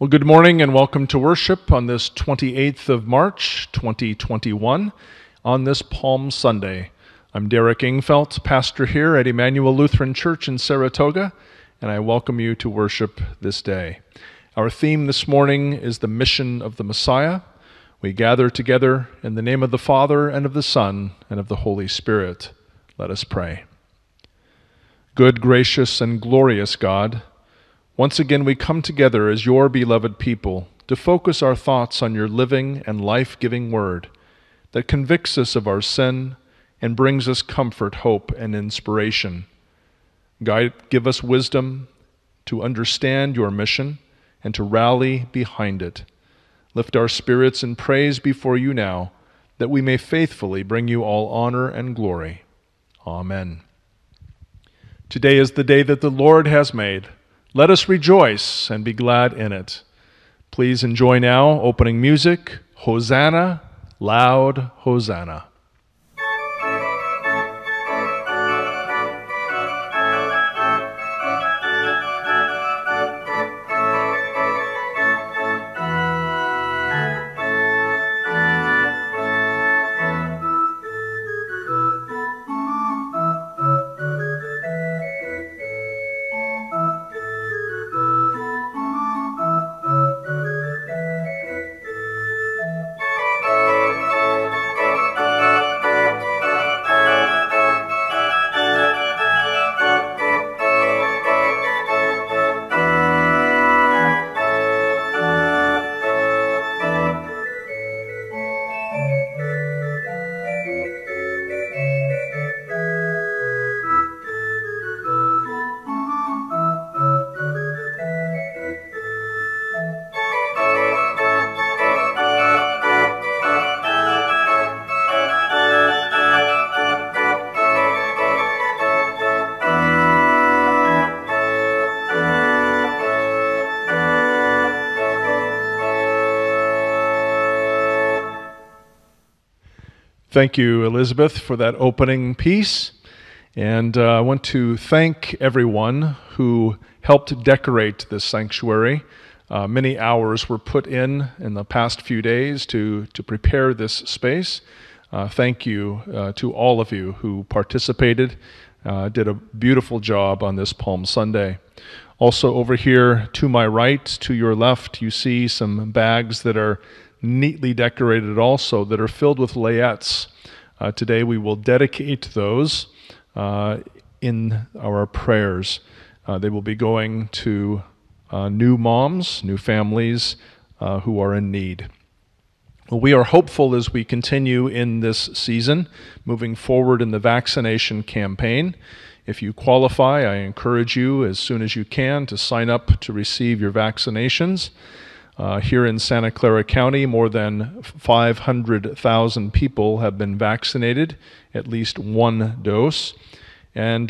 Well, good morning and welcome to worship on this 28th of March, 2021, on this Palm Sunday. I'm Derek Ingfeldt, pastor here at Emmanuel Lutheran Church in Saratoga, and I welcome you to worship this day. Our theme this morning is the mission of the Messiah. We gather together in the name of the Father, and of the Son, and of the Holy Spirit. Let us pray. Good, gracious, and glorious God, once again we come together as your beloved people to focus our thoughts on your living and life-giving word that convicts us of our sin and brings us comfort, hope, and inspiration. Give us wisdom to understand your mission and to rally behind it. Lift our spirits in praise before you now, that we may faithfully bring you all honor and glory. Amen. Today is the day that the Lord has made. Let us rejoice and be glad in it. Please enjoy now opening music, Hosanna, loud Hosanna. Thank you, Elizabeth, for that opening piece. And I want to thank everyone who helped decorate this sanctuary. Many hours were put in the past few days to prepare this space. Thank you to all of you who participated, did a beautiful job on this Palm Sunday. Also over here to my right, to your left, you see some bags that are neatly decorated also that are filled with layettes. Today we will dedicate those in our prayers. They will be going to new moms, new families who are in need. Well, we are hopeful as we continue in this season, moving forward in the vaccination campaign. If you qualify, I encourage you as soon as you can to sign up to receive your vaccinations. Here in Santa Clara County, more than 500,000 people have been vaccinated, at least one dose, and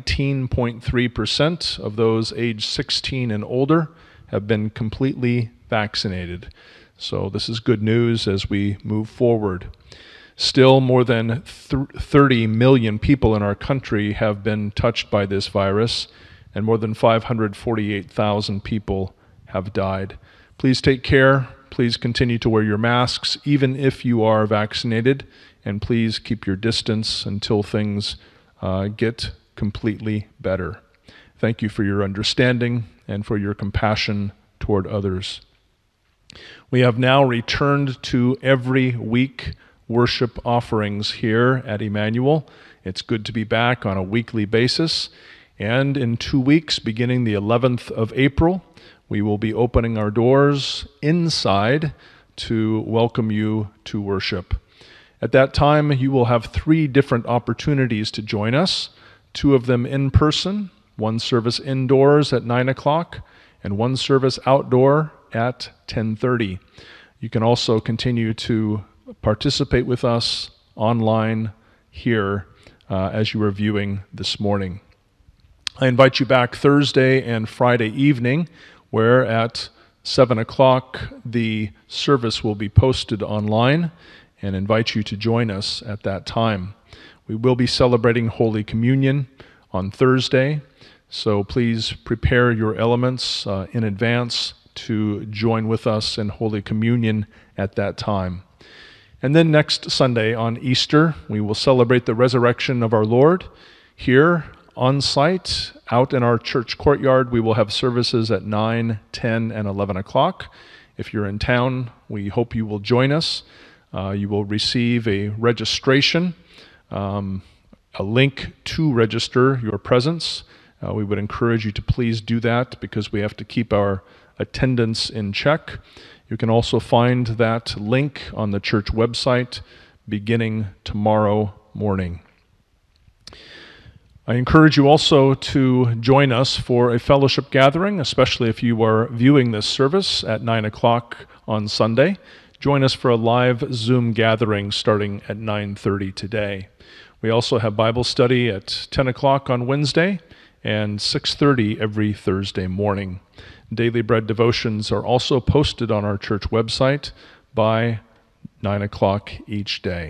19.3% of those aged 16 and older have been completely vaccinated. So this is good news as we move forward. Still, more than 30 million people in our country have been touched by this virus, and more than 548,000 people have died. Please take care. Please continue to wear your masks, even if you are vaccinated, and please keep your distance until things get completely better. Thank you for your understanding and for your compassion toward others. We have now returned to every week worship offerings here at Emmanuel. It's good to be back on a weekly basis. And in 2 weeks, beginning the 11th of April, we will be opening our doors inside to welcome you to worship. At that time, you will have 3 different opportunities to join us, 2 of them in person, 1 service indoors at 9 o'clock, and 1 service outdoor at 10:30. You can also continue to participate with us online here as you are viewing this morning. I invite you back Thursday and Friday evening, where at 7 o'clock the service will be posted online, and invite you to join us at that time. We will be celebrating Holy Communion on Thursday, so please prepare your elements in advance to join with us in Holy Communion at that time. And then next Sunday on Easter, we will celebrate the resurrection of our Lord. Here on site, out in our church courtyard, we will have services at 9, 10, and 11 o'clock. If you're in town, we hope you will join us. You will receive a registration, a link to register your presence. We would encourage you to please do that because we have to keep our attendance in check. You can also find that link on the church website beginning tomorrow morning. I encourage you also to join us for a fellowship gathering, especially if you are viewing this service at 9 o'clock on Sunday. Join us for a live Zoom gathering starting at 9:30 today. We also have Bible study at 10 o'clock on Wednesday and 6:30 every Thursday morning. Daily Bread devotions are also posted on our church website by 9 o'clock each day.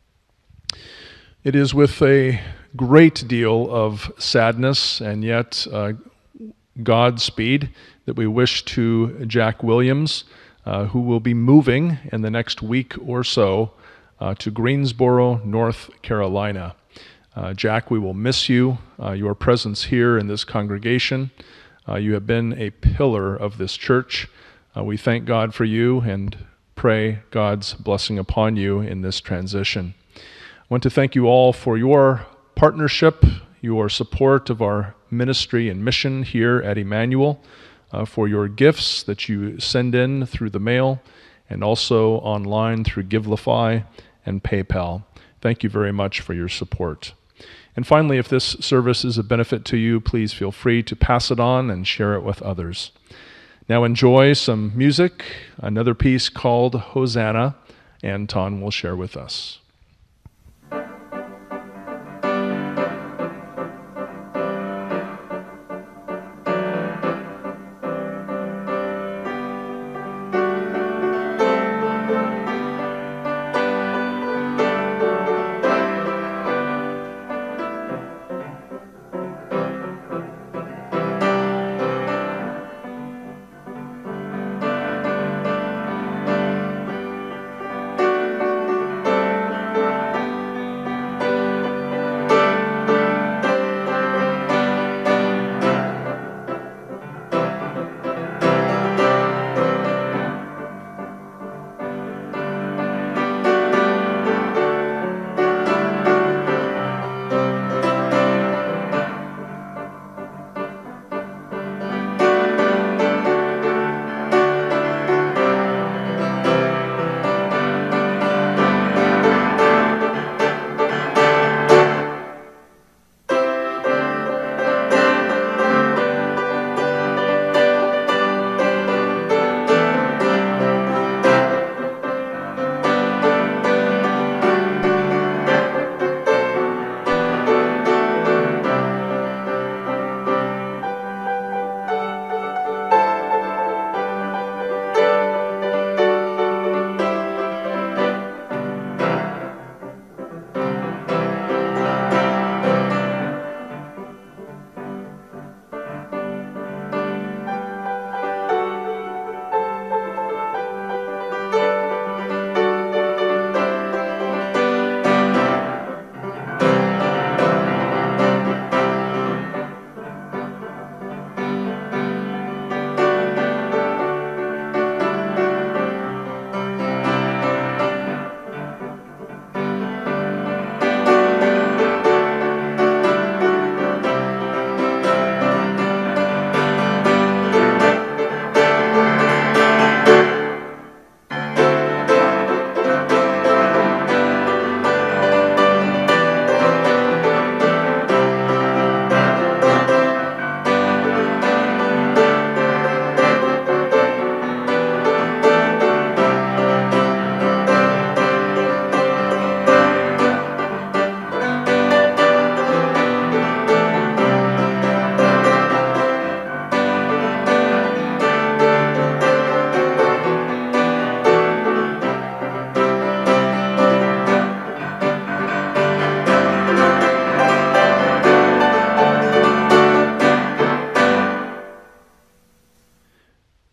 It is with a great deal of sadness and yet Godspeed that we wish to Jack Williams, who will be moving in the next week or so to Greensboro, North Carolina. Jack, we will miss you, your presence here in this congregation. You have been a pillar of this church. We thank God for you and pray God's blessing upon you in this transition. I want to thank you all for your partnership, your support of our ministry and mission here at Emmanuel, for your gifts that you send in through the mail and also online through Givelify and PayPal. Thank you very much for your support. And finally, if this service is a benefit to you, please feel free to pass it on and share it with others. Now enjoy some music, another piece called Hosanna. Anton will share with us.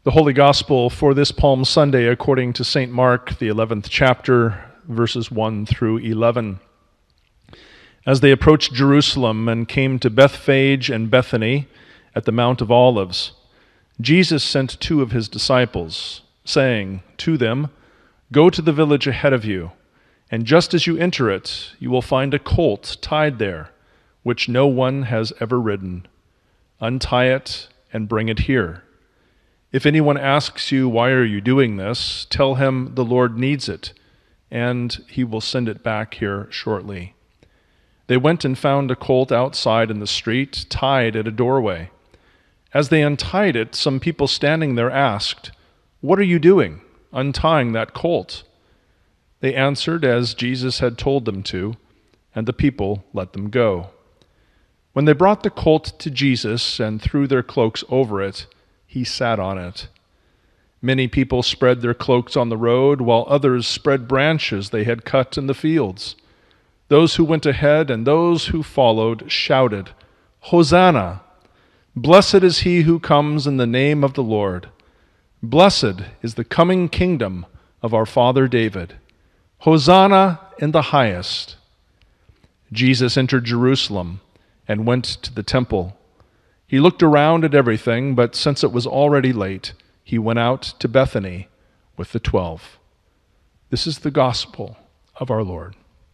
The Holy Gospel for this Palm Sunday according to St. Mark, the 11th chapter, verses 1 through 11. As they approached Jerusalem and came to Bethphage and Bethany at the Mount of Olives, Jesus sent two of his disciples, saying to them, "Go to the village ahead of you, and just as you enter it, you will find a colt tied there, which no one has ever ridden. Untie it and bring it here. If anyone asks you, 'Why are you doing this?' tell him the Lord needs it, and he will send it back here shortly." They went and found a colt outside in the street, tied at a doorway. As they untied it, some people standing there asked, "What are you doing, untying that colt?" They answered as Jesus had told them to, and the people let them go. When they brought the colt to Jesus and threw their cloaks over it, he sat on it. Many people spread their cloaks on the road, while others spread branches they had cut in the fields. Those who went ahead and those who followed shouted, "Hosanna! Blessed is he who comes in the name of the Lord. Blessed is the coming kingdom of our father David. Hosanna in the highest." Jesus entered Jerusalem and went to the temple. He looked around at everything, but since it was already late, he went out to Bethany with the 12. This is the gospel of our Lord.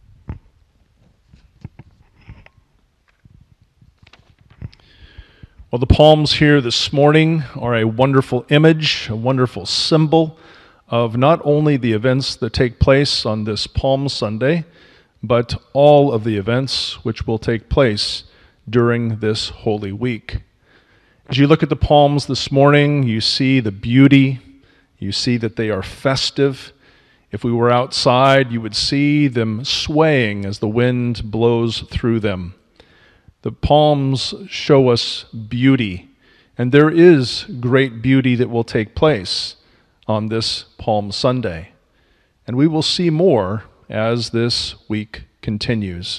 Well, the palms here this morning are a wonderful image, a wonderful symbol of not only the events that take place on this Palm Sunday, but all of the events which will take place during this Holy Week. As you look at the palms this morning, you see the beauty, you see that they are festive. If we were outside, you would see them swaying as the wind blows through them. The palms show us beauty, and there is great beauty that will take place on this Palm Sunday. And we will see more as this week continues.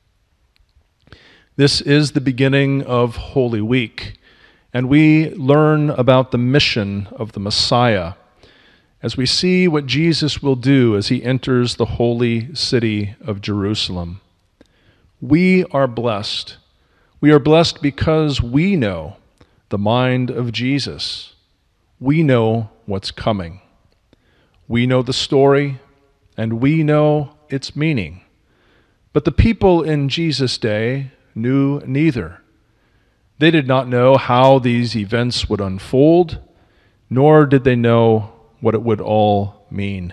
This is the beginning of Holy Week, and we learn about the mission of the Messiah as we see what Jesus will do as he enters the holy city of Jerusalem. We are blessed. We are blessed because we know the mind of Jesus. We know what's coming. We know the story, and we know its meaning. But the people in Jesus' day knew neither. They did not know how these events would unfold, nor did they know what it would all mean.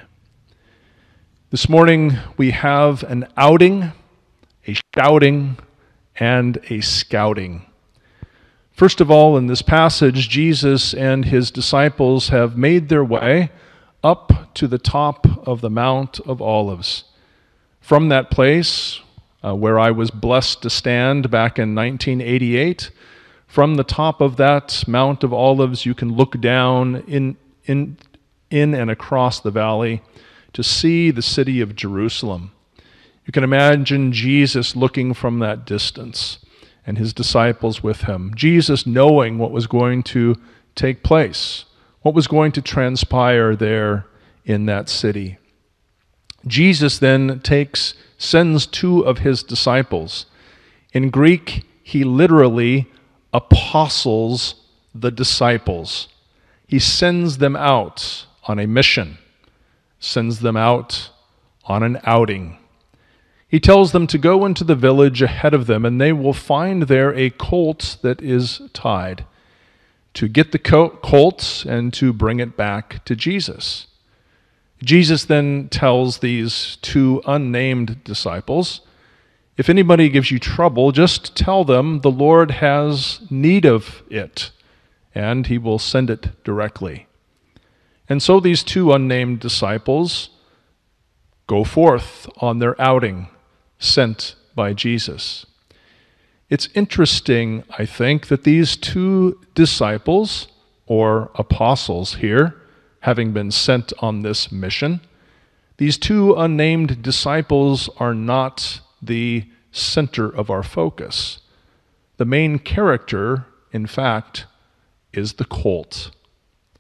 This morning we have an outing, a shouting, and a scouting. First of all, in this passage, Jesus and his disciples have made their way up to the top of the Mount of Olives. From that place, where I was blessed to stand back in 1988, from the top of that Mount of Olives, you can look down in and across the valley to see the city of Jerusalem. You can imagine Jesus looking from that distance and his disciples with him. Jesus knowing what was going to take place, what was going to transpire there in that city. Jesus then sends two of his disciples. In Greek, he literally apostles the disciples. He sends them out on a mission, sends them out on an outing. He tells them to go into the village ahead of them, and they will find there a colt that is tied, to get the colt and to bring it back to Jesus. Jesus then tells these two unnamed disciples, if anybody gives you trouble, just tell them the Lord has need of it, and he will send it directly. And so these two unnamed disciples go forth on their outing, sent by Jesus. It's interesting, I think, that these two disciples, or apostles here, having been sent on this mission, these two unnamed disciples are not the center of our focus. The main character, in fact, is the colt.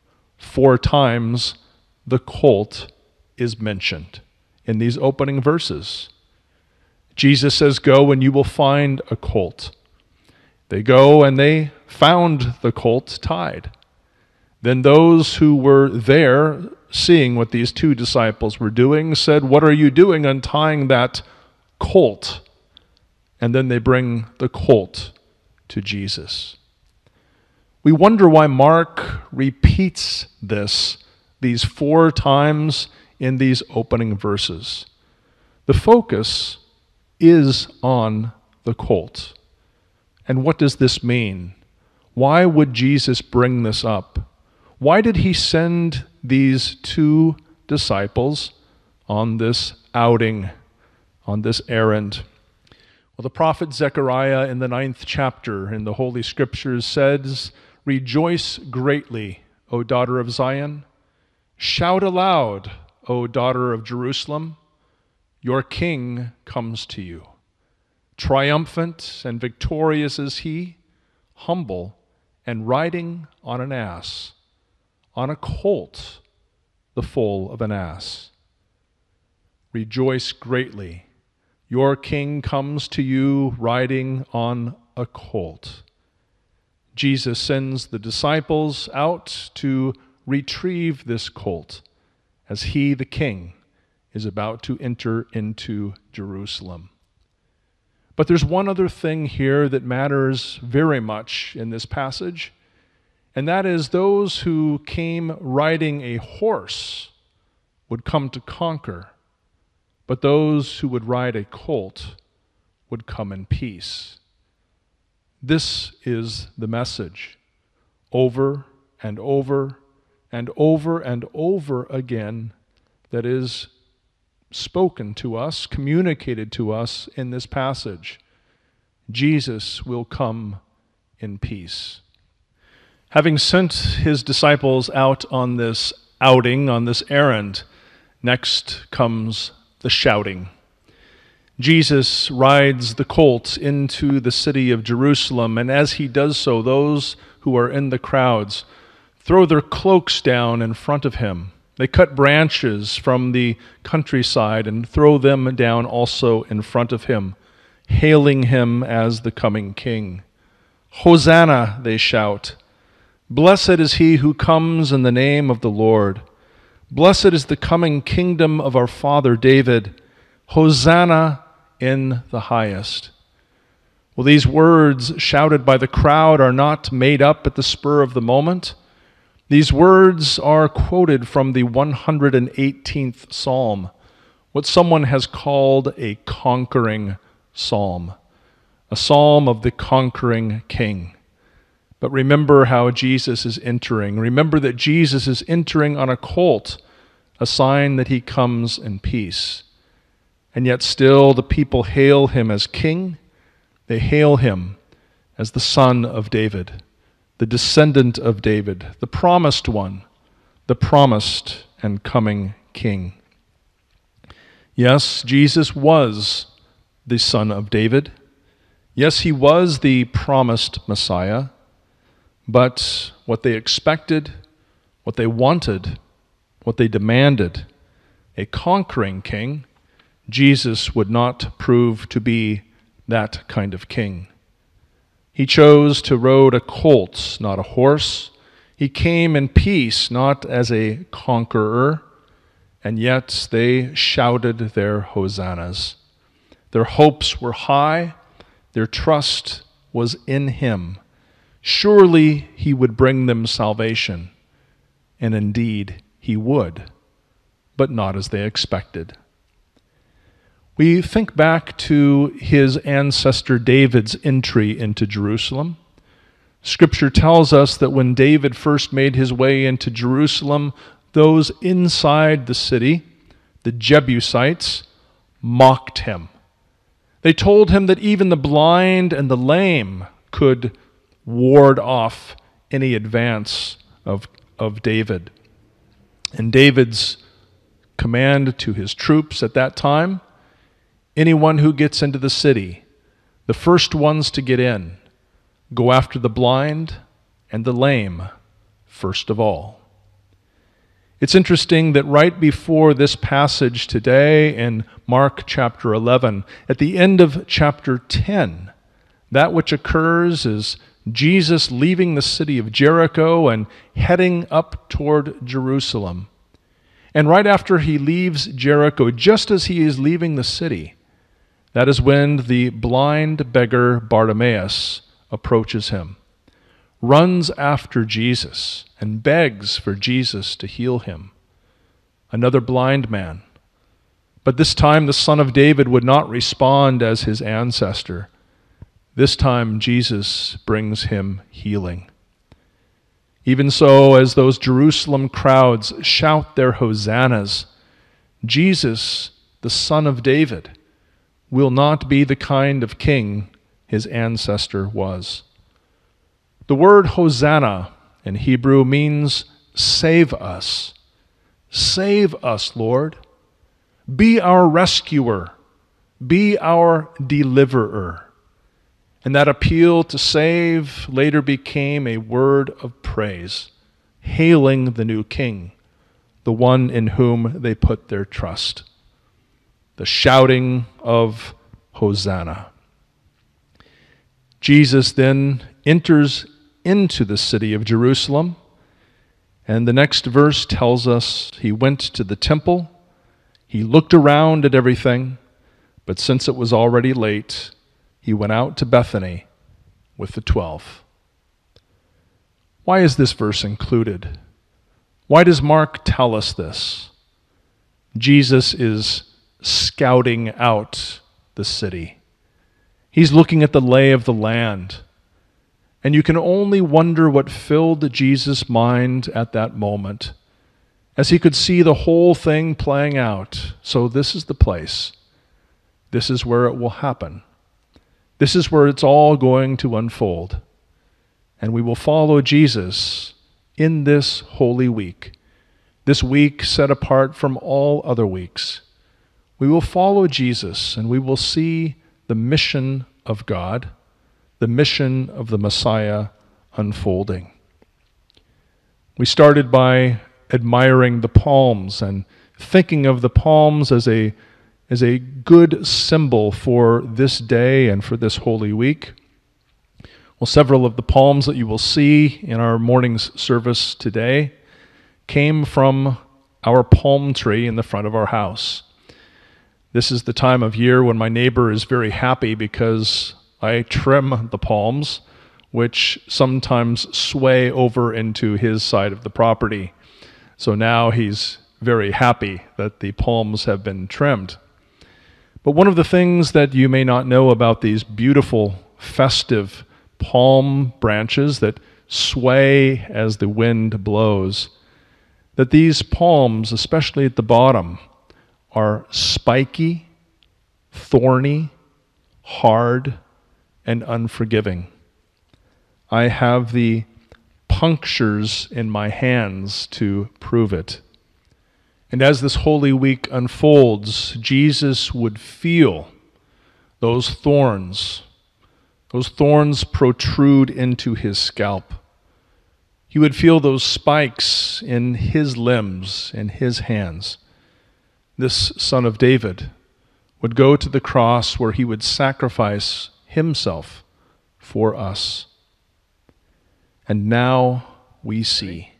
4 times the colt is mentioned in these opening verses. Jesus says, "Go and you will find a colt." They go and they found the colt tied. Then those who were there, seeing what these 2 disciples were doing, said, "What are you doing untying that colt?" And then they bring the colt to Jesus. We wonder why Mark repeats these 4 times in these opening verses. The focus is on the colt. And what does this mean? Why would Jesus bring this up? Why did he send these 2 disciples on this outing, on this errand? Well, the prophet Zechariah in the 9th chapter in the Holy Scriptures says, "Rejoice greatly, O daughter of Zion. Shout aloud, O daughter of Jerusalem. Your king comes to you. Triumphant and victorious is he, humble and riding on an ass, on a colt, the foal of an ass. Rejoice greatly. Your king comes to you riding on a colt." Jesus sends the disciples out to retrieve this colt as he, the king, is about to enter into Jerusalem. But there's one other thing here that matters very much in this passage, and that is those who came riding a horse would come to conquer, but those who would ride a colt would come in peace. This is the message over and over and over and over again that is spoken to us, communicated to us in this passage. Jesus will come in peace. Having sent his disciples out on this outing, on this errand, next comes the shouting. Jesus rides the colt into the city of Jerusalem, and as he does so, those who are in the crowds throw their cloaks down in front of him. They cut branches from the countryside and throw them down also in front of him, hailing him as the coming king. "Hosanna," they shout. "Blessed is he who comes in the name of the Lord. Blessed is the coming kingdom of our father David. Hosanna in the highest." Well, these words shouted by the crowd are not made up at the spur of the moment. These words are quoted from the 118th Psalm, what someone has called a conquering psalm, a psalm of the conquering king. But remember how Jesus is entering. Remember that Jesus is entering on a colt, a sign that he comes in peace. And yet still the people hail him as king. They hail him as the son of David, the descendant of David, the promised one, the promised and coming king. Yes, Jesus was the son of David. Yes, he was the promised Messiah. But what they expected, what they wanted, what they demanded, a conquering king, Jesus would not prove to be that kind of king. He chose to ride a colt, not a horse. He came in peace, not as a conqueror, and yet they shouted their hosannas. Their hopes were high. Their trust was in him. Surely he would bring them salvation. And indeed, he would, but not as they expected. We think back to his ancestor David's entry into Jerusalem. Scripture tells us that when David first made his way into Jerusalem, those inside the city, the Jebusites, mocked him. They told him that even the blind and the lame could ward off any advance of David. And David's command to his troops at that time, anyone who gets into the city, the first ones to get in, go after the blind and the lame first of all. It's interesting that right before this passage today in Mark chapter 11, at the end of chapter 10, that which occurs is Jesus leaving the city of Jericho and heading up toward Jerusalem. And right after he leaves Jericho, just as he is leaving the city, that is when the blind beggar Bartimaeus approaches him, runs after Jesus, and begs for Jesus to heal him. Another blind man. But this time the Son of David would not respond as his ancestor. This time Jesus brings him healing. Even so, as those Jerusalem crowds shout their hosannas, Jesus, the Son of David, will not be the kind of king his ancestor was. The word Hosanna in Hebrew means save us. Save us, Lord. Be our rescuer. Be our deliverer. And that appeal to save later became a word of praise, hailing the new king, the one in whom they put their trust. The shouting of Hosanna. Jesus then enters into the city of Jerusalem, and the next verse tells us he went to the temple, he looked around at everything, but since it was already late, he went out to Bethany with the 12. Why is this verse included? Why does Mark tell us this? Jesus is scouting out the city. He's looking at the lay of the land. And you can only wonder what filled Jesus' mind at that moment, as he could see the whole thing playing out. So this is the place. This is where it will happen. This is where it's all going to unfold. And we will follow Jesus in this Holy Week, this week set apart from all other weeks. We will follow Jesus, and we will see the mission of God, the mission of the Messiah unfolding. We started by admiring the palms and thinking of the palms as a good symbol for this day and for this Holy Week. Well, several of the palms that you will see in our morning's service today came from our palm tree in the front of our house. This is the time of year when my neighbor is very happy because I trim the palms, which sometimes sway over into his side of the property. So now he's very happy that the palms have been trimmed. But one of the things that you may not know about these beautiful, festive palm branches that sway as the wind blows, that these palms, especially at the bottom, are spiky, thorny, hard, and unforgiving. I have the punctures in my hands to prove it. And as this Holy Week unfolds, Jesus would feel those thorns protrude into his scalp. He would feel those spikes in his limbs, in his hands. This Son of David would go to the cross where he would sacrifice himself for us. And now we see.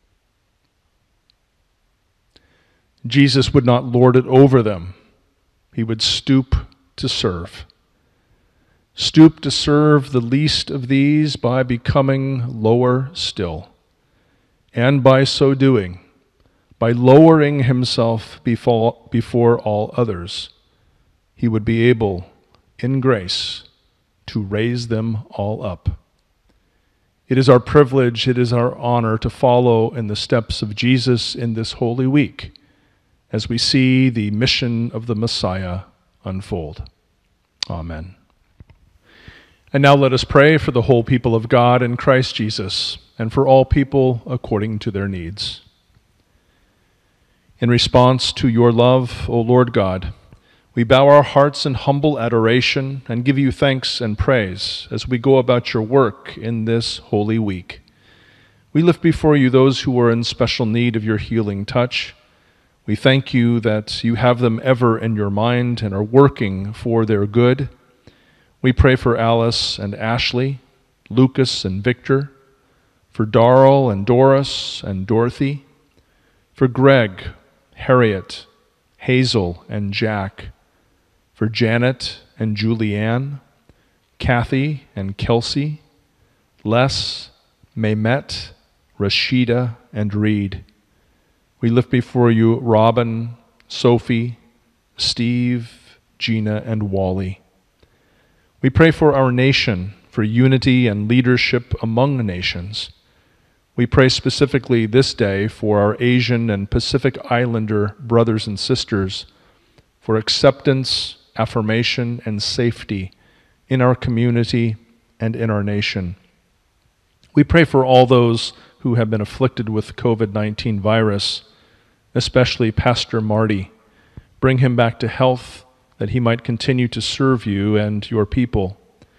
Jesus would not lord it over them. He would stoop to serve. Stoop to serve the least of these by becoming lower still. And by so doing, by lowering himself before all others, he would be able, in grace, to raise them all up. It is our privilege, it is our honor to follow in the steps of Jesus in this Holy Week as we see the mission of the Messiah unfold. Amen. And now let us pray for the whole people of God in Christ Jesus, and for all people according to their needs. In response to your love, O Lord God, we bow our hearts in humble adoration and give you thanks and praise as we go about your work in this Holy Week. We lift before you those who are in special need of your healing touch. We thank you that you have them ever in your mind and are working for their good. We pray for Alice and Ashley, Lucas and Victor, for Darrell and Doris and Dorothy, for Greg, Harriet, Hazel and Jack, for Janet and Julianne, Kathy and Kelsey, Les, Mehmet, Rashida, and Reed. We lift before you Robin, Sophie, Steve, Gina, and Wally. We pray for our nation, for unity and leadership among the nations. We pray specifically this day for our Asian and Pacific Islander brothers and sisters, for acceptance, affirmation, and safety in our community and in our nation. We pray for all those who have been afflicted with COVID-19 virus, especially Pastor Marty. Bring him back to health, that he might continue to serve you and your people.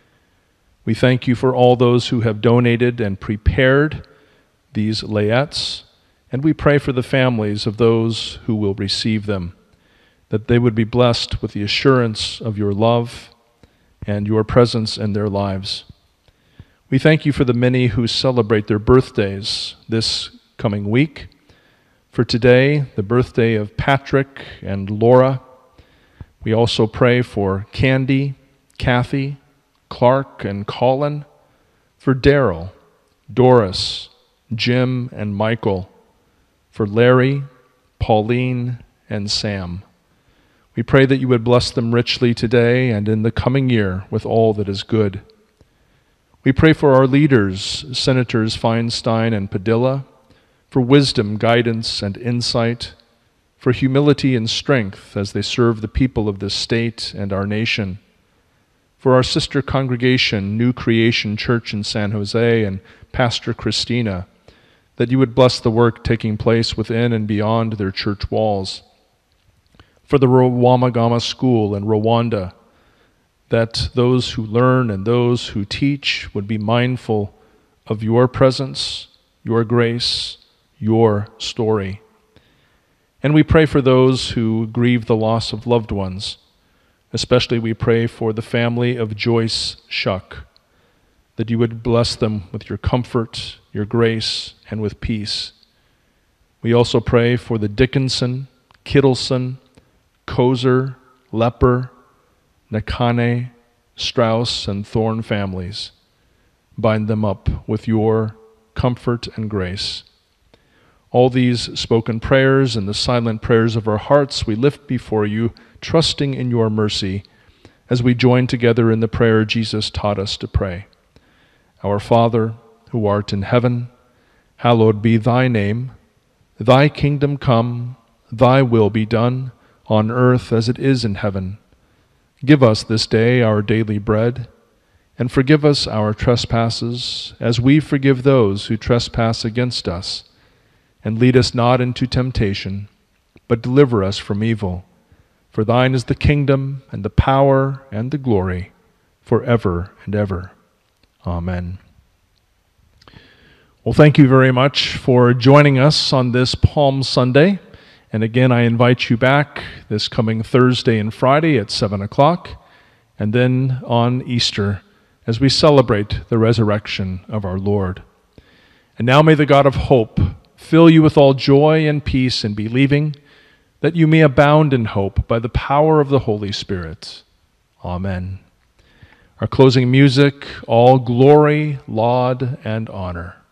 We thank you for all those who have donated and prepared these layettes, and we pray for the families of those who will receive them, that they would be blessed with the assurance of your love and your presence in their lives. We thank you for the many who celebrate their birthdays this coming week. For today, the birthday of Patrick and Laura. We also pray for Candy, Kathy, Clark, and Colin, for Daryl, Doris, Jim, and Michael, for Larry, Pauline, and Sam. We pray that you would bless them richly today and in the coming year with all that is good. We pray for our leaders, Senators Feinstein and Padilla, for wisdom, guidance, and insight, for humility and strength as they serve the people of this state and our nation, for our sister congregation, New Creation Church in San Jose, and Pastor Christina, that you would bless the work taking place within and beyond their church walls, for the Rawamagama School in Rwanda, that those who learn and those who teach would be mindful of your presence, your grace, your story. And we pray for those who grieve the loss of loved ones. Especially we pray for the family of Joyce Shuck, that you would bless them with your comfort, your grace, and with peace. We also pray for the Dickinson, Kittleson, Kozer, Lepper, Nakane, Strauss, and Thorne families. Bind them up with your comfort and grace. All these spoken prayers and the silent prayers of our hearts we lift before you, trusting in your mercy, as we join together in the prayer Jesus taught us to pray. Our Father, who art in heaven, hallowed be thy name. Thy kingdom come, thy will be done, on earth as it is in heaven. Give us this day our daily bread, and forgive us our trespasses, as we forgive those who trespass against us. And lead us not into temptation, but deliver us from evil. For thine is the kingdom, and the power, and the glory, forever and ever. Amen. Well, thank you very much for joining us on this Palm Sunday. And again, I invite you back this coming Thursday and Friday at 7 o'clock, and then on Easter as we celebrate the resurrection of our Lord. And now may the God of hope fill you with all joy and peace in believing, that you may abound in hope by the power of the Holy Spirit. Amen. Our closing music, all glory, laud, and honor.